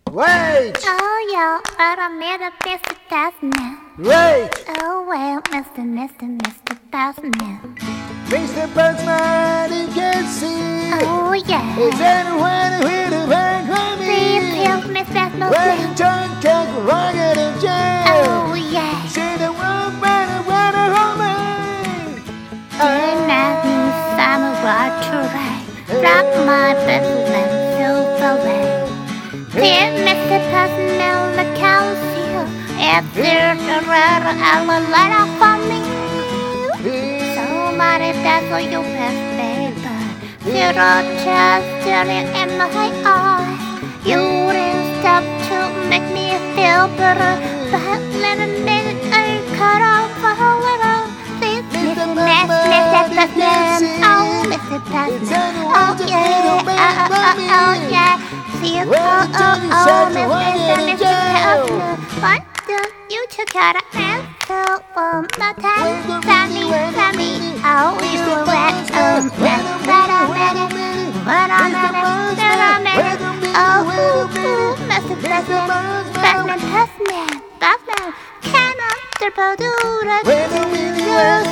Wait! Oh, yeah, but I made a Mr. Postman. Wait! Oh, well, Mr. Postman. Mr. Postman, you can see. Oh, yeah. Is anyone here to beg for me? Please help me, Mr. When Postman. John can't run out of jail. Oh, yeah. See the world better when I hold me. Nothing samurai to ride. Rock my Bethlehem silver way. Dear Mr. Postman, the council, if there's a letter, I'll let out for me. Somebody that's for your best paper. Zero just staring in my eyes. You didn't stop to make me feel better. But let a minute I cut off a little. Please, Mr. Postman. Oh, Mr. Postman. Oh, yeah. Oh, yeah. See you, Mr. Postman. What do you took out of answer for my time? Sammy. Oh, you were wet. Oh, Mr. Postman. Can I do